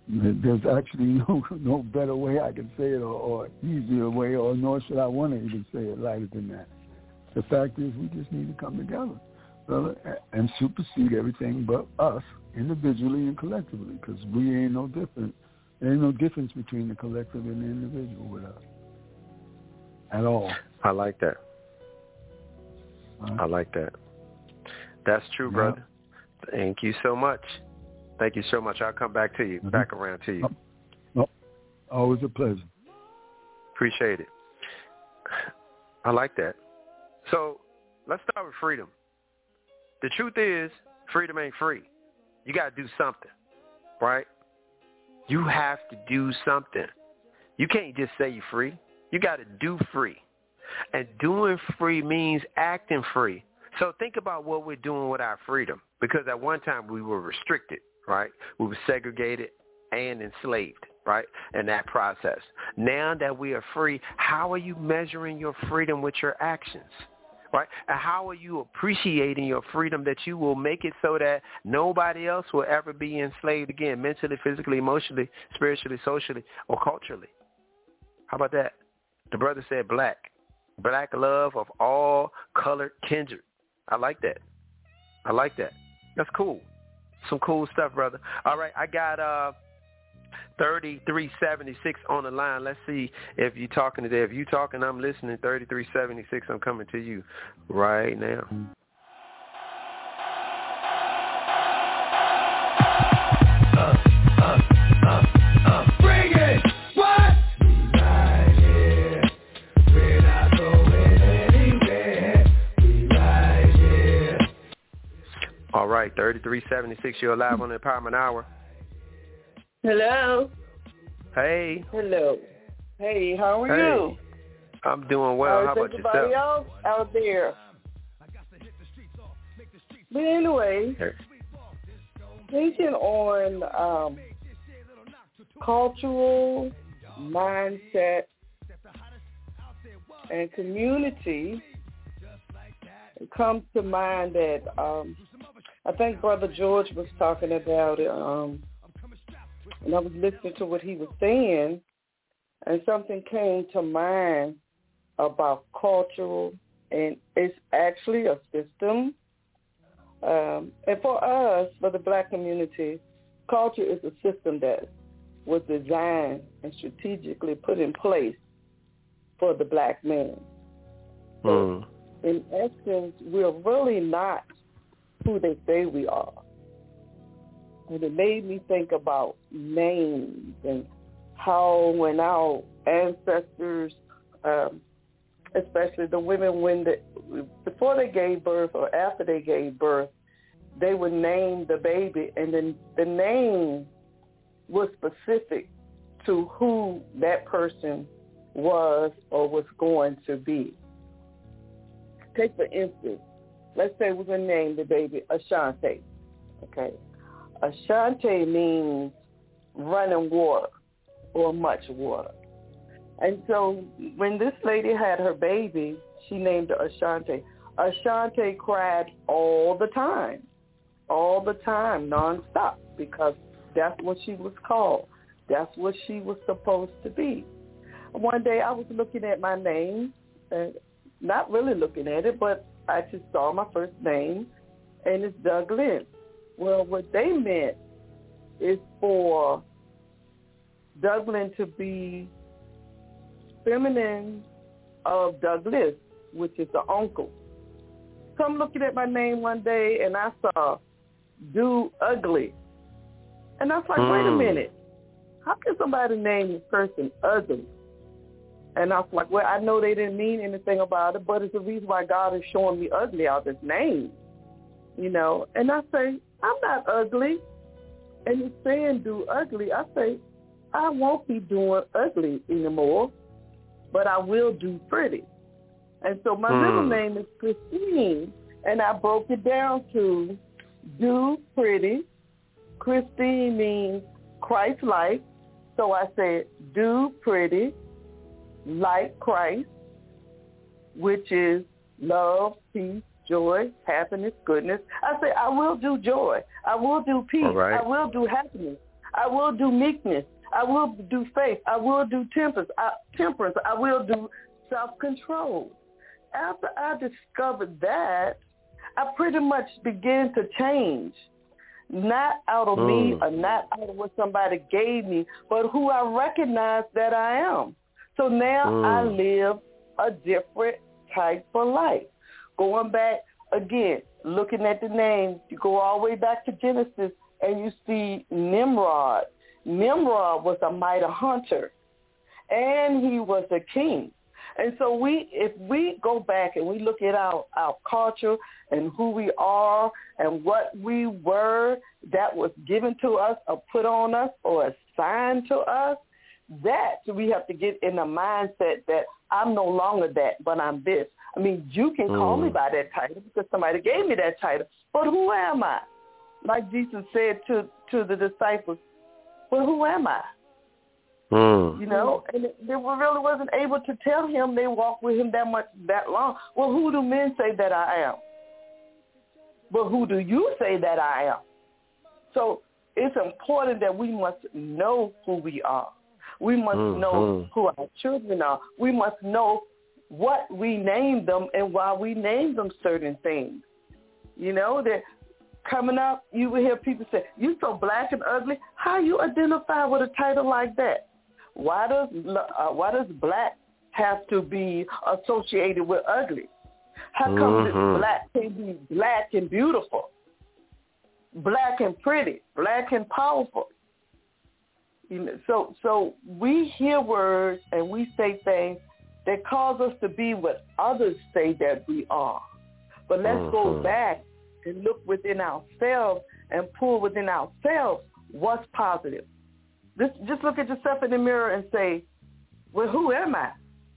There's actually no no better way I can say it, or, or easier way, or nor should I want to even say it lighter than that. The fact is, we just need to come together, brother, and supersede everything but us, individually and collectively, because we ain't no different. There ain't no difference between the collective and the individual with us at all. I like that. Huh? I like that. That's true, Yeah. brother. Thank you so much. Thank you so much. I'll come back to you, Mm-hmm. back around to you. Oh, always a pleasure. Appreciate it. I like that. So let's start with freedom. The truth is, freedom ain't free. You got to do something, right? You have to do something. You can't just say you're free. You got to do free. And doing free means acting free. So think about what we're doing with our freedom, because at one time we were restricted, right? We were segregated and enslaved, right, in that process. Now that we are free, how are you measuring your freedom with your actions, right? And how are you appreciating your freedom that you will make it so that nobody else will ever be enslaved again, mentally, physically, emotionally, spiritually, socially, or culturally? How about that? The brother said black. Black love of all colored kindred. I like that. I like that. That's cool. Some cool stuff, brother. All right, I got uh, thirty-three seventy-six on the line. Let's see if you're talking today. If you're talking, I'm listening. thirty-three seventy-six, I'm coming to you right now. Uh, uh, uh, uh, bring it! What? We right here. We're not going anywhere. We right here. All right, thirty-three seventy-six, you're live on the Empowerment Hour. Hello. Hey. Hello. Hey, how are Hey. you? I'm doing well. How How's about everybody yourself? else out there? But anyway, Hey. thinking on um, cultural mindset and community, it comes to mind that um, I think Brother George was talking about it, um, and I was listening to what he was saying, and something came to mind about cultural, and it's actually a system. Um, and for us, for the black community, culture is a system that was designed and strategically put in place for the black man. So, Mm. in essence, we're really not who they say we are. And it made me think about names and how when our ancestors, um, especially the women, when they, before they gave birth or after they gave birth, they would name the baby, and then the name was specific to who that person was or was going to be. Take for instance, let's say we're going to name the baby Ashante. Okay, Ashante means running water or much water. And so when this lady had her baby, she named her Ashante. Ashante cried all the time, all the time, nonstop, because that's what she was called. That's what she was supposed to be. One day I was looking at my name, and not really looking at it, but I just saw my first name, and it's Doug Lynn. Well, what they meant is for Doug Lynn to be feminine of Douglas, which is the uncle. So I'm looking at my name one day, and I saw Do Ugly. And I was like, mm. wait a minute. How can somebody name this person Ugly? And I was like, well, I know they didn't mean anything about it, but it's the reason why God is showing me ugly out this name, you know. And I say, I'm not ugly. And it's saying Do Ugly. I say, I won't be doing ugly anymore, but I will do pretty. And so my mm. middle name is Christine, and I broke it down to do pretty. Christine means Christ-like, so I said do pretty, like Christ, which is love, peace, joy, happiness, goodness. I say I will do joy. I will do peace. Right. I will do happiness. I will do meekness. I will do faith. I will do temperance. I, temperance. I will do self-control. After I discovered that, I pretty much began to change. Not out of mm. me or not out of what somebody gave me, but who I recognize that I am. So now mm. I live a different type of life. Going back, again, looking at the name, you go all the way back to Genesis and you see Nimrod. Nimrod was a mighty hunter, and he was a king. And so we, if we go back and we look at our, our culture and who we are and what we were that was given to us or put on us or assigned to us, that we have to get in the mindset that I'm no longer that, but I'm this. I mean, you can call mm. me by that title because somebody gave me that title, but who am I? Like Jesus said to, to the disciples, well, who am I? Mm. You know, and they really wasn't able to tell him. They walked with him that much, that long. Well, who do men say that I am? But who do you say that I am? So it's important that we must know who we are. We must mm-hmm. know who our children are. We must know what we name them and why we name them certain things. You know, that coming up, you will hear people say, "You so black and ugly." How you identify with a title like that? Why does uh, why does black have to be associated with ugly? How come mm-hmm. this black can be black and beautiful, black and pretty, black and powerful? You know, so so we hear words and we say things that cause us to be what others say that we are. But let's mm-hmm. go back and look within ourselves and pull within ourselves what's positive. Just, just look at yourself in the mirror and say, well, who am I?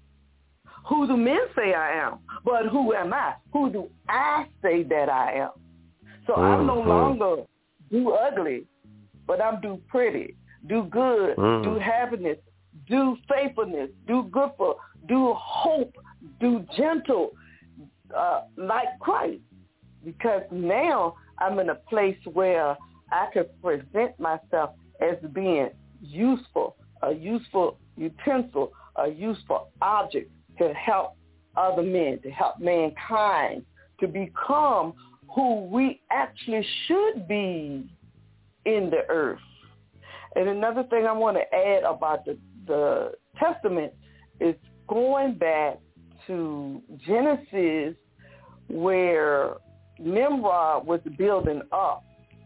Who do men say I am? But who am I? Who do I say that I am? So mm-hmm. I'm no longer do ugly, but I'm do pretty, do good, mm-hmm. do happiness, do faithfulness, do good for, do hope, do gentle, uh, like Christ. Because now I'm in a place where I can present myself as being useful, a useful utensil, a useful object to help other men, to help mankind, to become who we actually should be in the earth. And another thing I want to add about the, the Testament is going back to Genesis, where Nimrod was building up,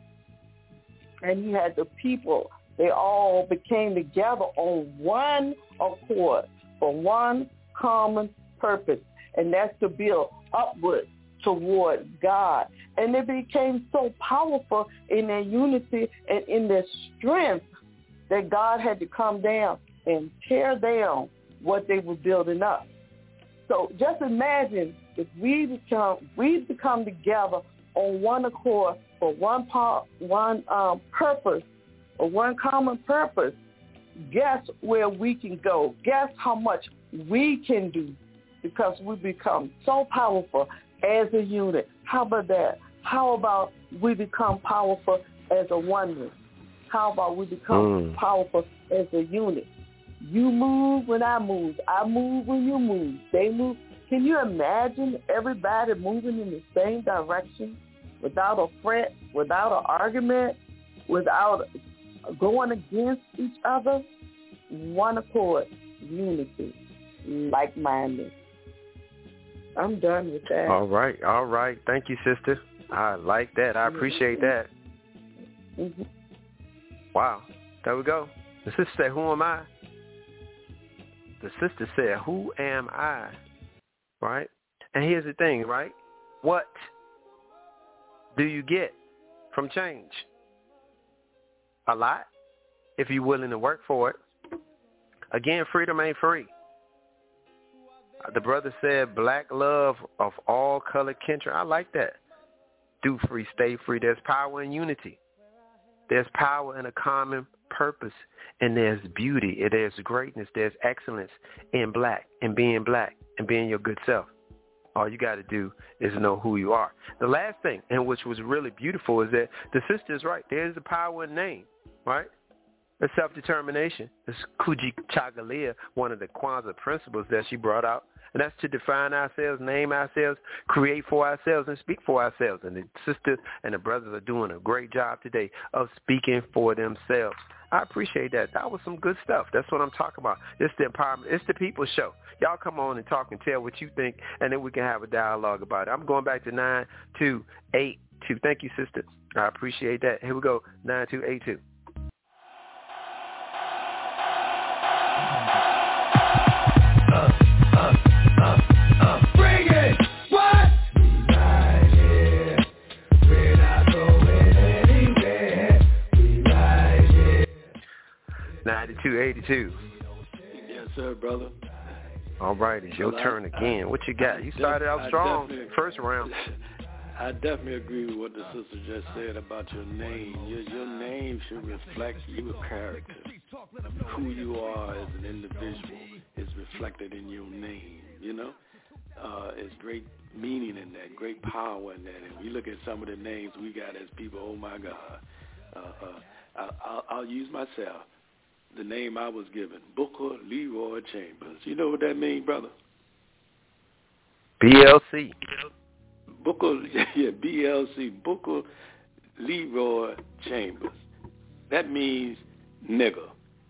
and he had the people, they all became together on one accord for one common purpose, and that's to build upward toward God. And they became so powerful in their unity and in their strength that God had to come down and tear down what they were building up. So just imagine if we become we become together on one accord for one part, one um, purpose, or one common purpose. Guess where we can go? Guess how much we can do, because we become so powerful as a unit. How about that? How about we become powerful as a oneness? How about we become mm. powerful as a unit? You move when I move. I move when you move. They move. Can you imagine everybody moving in the same direction without a fret, without an argument, without going against each other? One accord, unity, like-minded. I'm done with that. All right, all right. Thank you, sister. I like that. I appreciate that. Mm-hmm. Wow. There we go. The sister said, who am I? The sister said, who am I? Right? And here's the thing, right? What do you get from change? A lot, if you're willing to work for it. Again, freedom ain't free. The brother said, black love of all color kindred. I like that. Do free, stay free. There's power in unity. There's power in a common purpose. And there's beauty. There's greatness. There's excellence in black and being black and being your good self. All you got to do is know who you are. The last thing, and which was really beautiful, is that the sister's right. There's the power in name, right? It's self-determination. It's Kujichagulia, one of the Kwanzaa principles that she brought out. And that's to define ourselves, name ourselves, create for ourselves, and speak for ourselves. And the sisters and the brothers are doing a great job today of speaking for themselves. I appreciate that. That was some good stuff. That's what I'm talking about. It's the empowerment. It's the people show. Y'all come on and talk and tell what you think, and then we can have a dialogue about it. I'm going back to nine two eight two. Thank you, sister. I appreciate that. Here we go, nine two eight two. ninety-two eighty-two. Yes, sir, brother. All right, it's your well, turn I, again. What you got? You started out strong first round. I definitely agree with what the sister just said about your name. Your, your name should reflect your character. Who you are as an individual is reflected in your name, you know? Uh, there's great meaning in that, great power in that. And we look at some of the names we got as people, oh, my God. Uh, uh, I, I'll, I'll use myself. The name I was given, Booker Leroy Chambers. You know what that means, brother? B L C. Booker, yeah, B L C, Booker Leroy Chambers. That means nigger.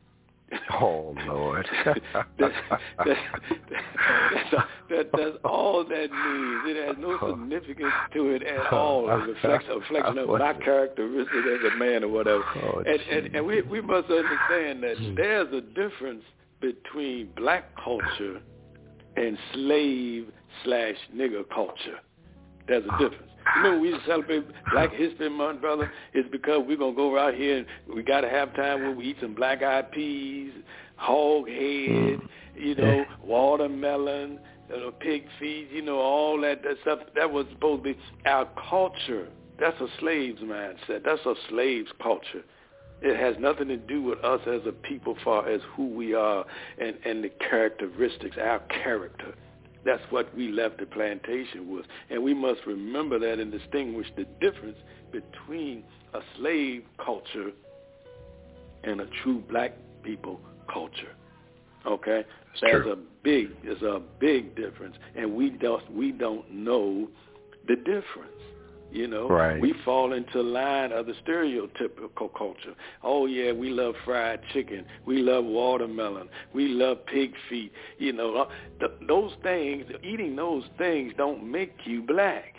Oh, Lord. that, that, that, that's, that, that's all that means. It has no significance to it at all. It reflects a reflection of my characteristic as a man or whatever. Oh, and and, and we, we must understand that there's a difference between black culture and slave slash nigger culture. There's a difference. You know, we celebrate Black History Month, brother. It's because we're going to go out here and we got to have time where we eat some black-eyed peas, hog head, you know, watermelon, you know, pig feet, you know, all that, that stuff. That was supposed to be our culture. That's a slave's mindset. That's a slave's culture. It has nothing to do with us as a people, far as who we are and, and the characteristics, our character. That's what we left the plantation with. And we must remember that and distinguish the difference between a slave culture and a true black people culture. Okay? That's There's true. a big there's a big difference. And we don't we don't know the difference. You know, right. We fall into line of the stereotypical culture. Oh, yeah, we love fried chicken. We love watermelon. We love pig feet. You know, th- those things, eating those things don't make you black.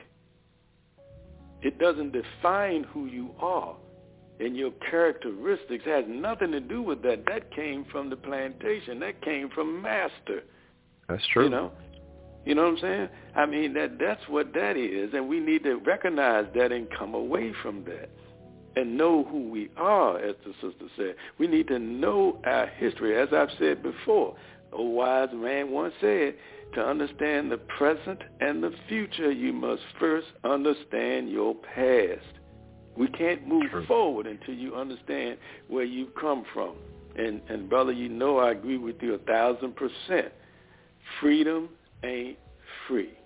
It doesn't define who you are. And your characteristics has nothing to do with that. That came from the plantation. That came from master. That's true. You know? You know what I'm saying? I mean, that that's what that is, and we need to recognize that and come away from that and know who we are, as the sister said. We need to know our history. As I've said before, a wise man once said, to understand the present and the future, you must first understand your past. We can't move True. forward until you understand where you've come from. And, and brother, you know I agree with you a thousand percent. Freedom ain't free.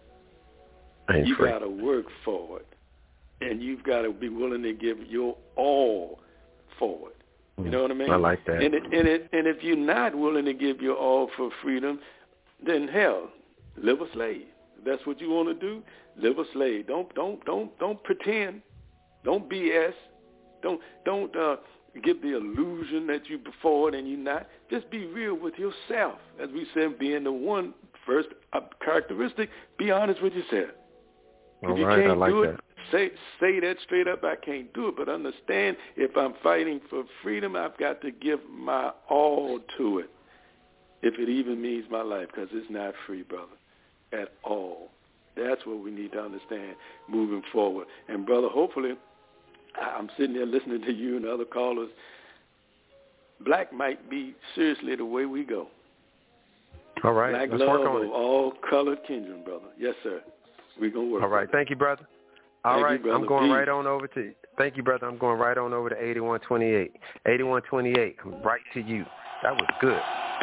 Ain't you free. got to work for it, and you've got to be willing to give your all for it. You know what I mean? I like that. And it, and it, and if you're not willing to give your all for freedom, then hell, live a slave. If that's what you want to do, live a slave. Don't don't don't don't pretend. Don't B S. Don't don't uh, give the illusion that you're before it and you're not. Just be real with yourself. As we said, being the one first characteristic, be honest with yourself. All if you right, can't I like do it, that. say say that straight up. I can't do it, but understand if I'm fighting for freedom, I've got to give my all to it. If it even means my life, because it's not free, brother, at all. That's what we need to understand moving forward. And brother, hopefully, I'm sitting there listening to you and other callers. Black might be seriously the way we go. All right, Black let's love work on of it. all colored kindred, brother. Yes, sir. We're going to work. All right, thank you, brother. All Thank right, you, brother. I'm going Peace. right on over to, thank you, brother. I'm going right on over to eighty-one twenty-eight. eighty-one twenty-eight, I'm right to you. That was good.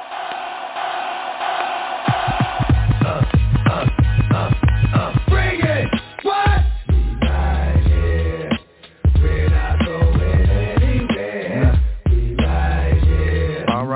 Uh, uh, uh, uh, bring it! What? We right here. We're not going anywhere. We right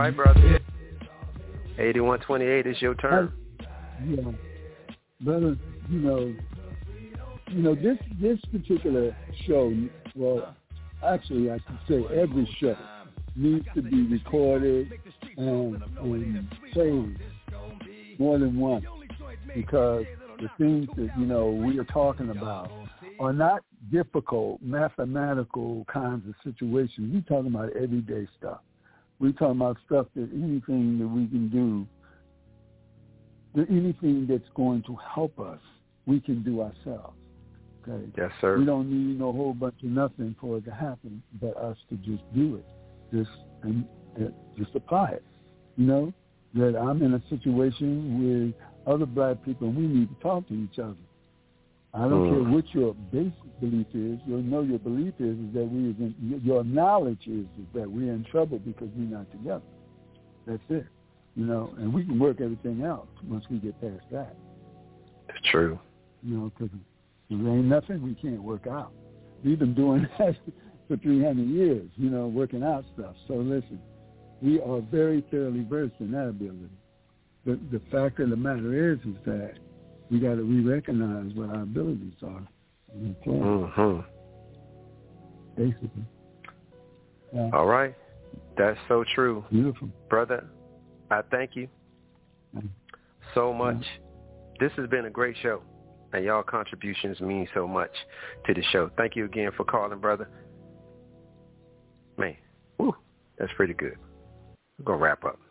right, brother. eighty-one twenty-eight is your turn. Yeah, brother. You know, you know this this particular show. Well, actually, I should say every show needs to be recorded and, and played more than once, because the things that, you know, we are talking about are not difficult mathematical kinds of situations. We're talking about everyday stuff. We're talking about stuff that anything that we can do, that anything that's going to help us, we can do ourselves. Okay? Yes, sir. We don't need no whole bunch of nothing for it to happen, but us to just do it, just and, and just apply it. You know, that I'm in a situation with other black people, and we need to talk to each other. I don't mm. care what your basic belief is. You'll know your belief is, is that we, is in, your knowledge is, is that we're in trouble because we're not together. That's it. You know, and we can work everything out once we get past that. It's true. You know, because there ain't nothing we can't work out. We've been doing that for three hundred years, you know, working out stuff. So listen, we are very thoroughly versed in that ability. The, the fact of the matter is, is that we got to re-recognize what our abilities are. Mm-hmm. Basically. Yeah. All right. That's so true. Beautiful. Brother, I thank you so much. Yeah. This has been a great show, and y'all contributions mean so much to the show. Thank you again for calling, brother. Man, whew, that's pretty good. We're going to wrap up.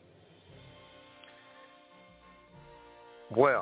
Well,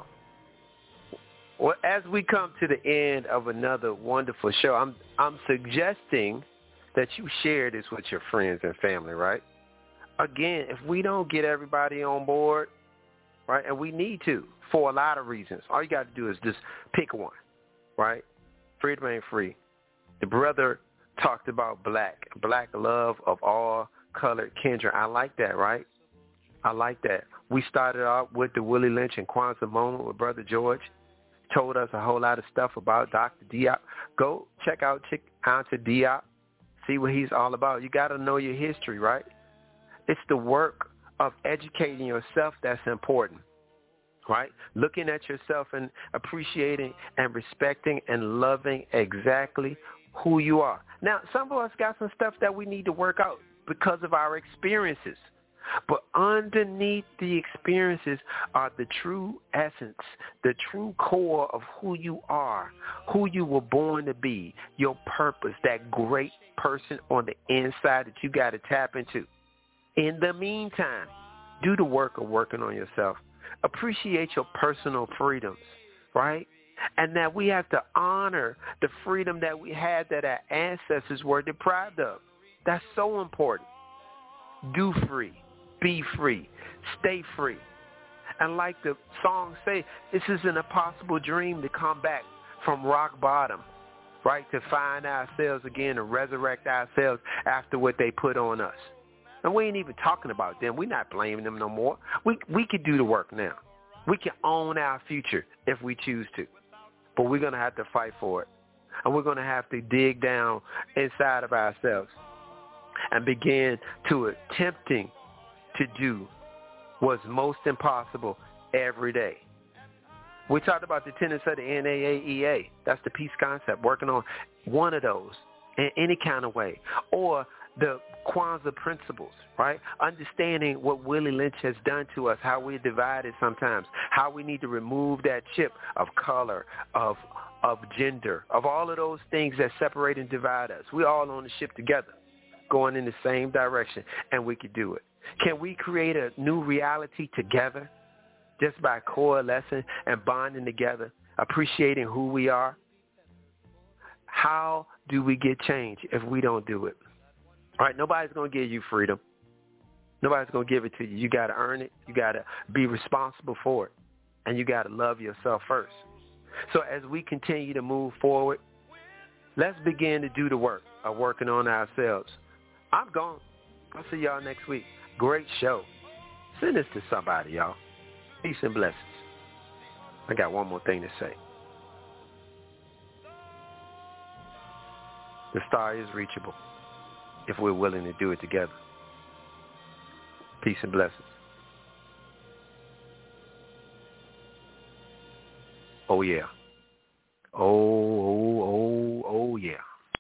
well, as we come to the end of another wonderful show, I'm I'm suggesting that you share this with your friends and family, right? Again, if we don't get everybody on board, right, and we need to for a lot of reasons, all you got to do is just pick one, right? Freedom ain't free. The brother talked about black, black love of all colored kindred. I like that, right? I like that. We started off with the Willie Lynch and Kwanzaa moment with Brother George. Told us a whole lot of stuff about Doctor Diop. Go check out Chick Anta Diop. See what he's all about. You got to know your history, right? It's the work of educating yourself that's important, right? Looking at yourself and appreciating and respecting and loving exactly who you are. Now, some of us got some stuff that we need to work out because of our experiences. But underneath the experiences are the true essence, the true core of who you are, who you were born to be, your purpose, that great person on the inside that you got to tap into. In the meantime, do the work of working on yourself. Appreciate your personal freedoms, right? And that we have to honor the freedom that we had that our ancestors were deprived of. That's so important. Do free. Be free. Stay free. And like the song say, this is an impossible dream to come back from rock bottom, right? To find ourselves again and resurrect ourselves after what they put on us. And we ain't even talking about them. We're not blaming them no more. We we can do the work now. We can own our future if we choose to. But we're going to have to fight for it. And we're going to have to dig down inside of ourselves and begin to attempting to do what's most impossible every day. We talked about the tenets of the N double A E A. That's the peace concept, working on one of those in any kind of way. Or the Kwanzaa principles, right? Understanding what Willie Lynch has done to us, how we're divided sometimes, how we need to remove that chip of color, of of gender, of all of those things that separate and divide us. We're all on the ship together, going in the same direction, and we could do it. Can we create a new reality together just by coalescing and bonding together, appreciating who we are? How do we get change if we don't do it? All right, nobody's going to give you freedom. Nobody's going to give it to you. You got to earn it. You got to be responsible for it. And you got to love yourself first. So as we continue to move forward, let's begin to do the work of working on ourselves. I'm gone. I'll see y'all next week. Great show. Send this to somebody, y'all. Peace and blessings. I got one more thing to say. The star is reachable if we're willing to do it together. Peace. Peace and blessings. Oh, yeah. Oh, oh, oh, oh, yeah.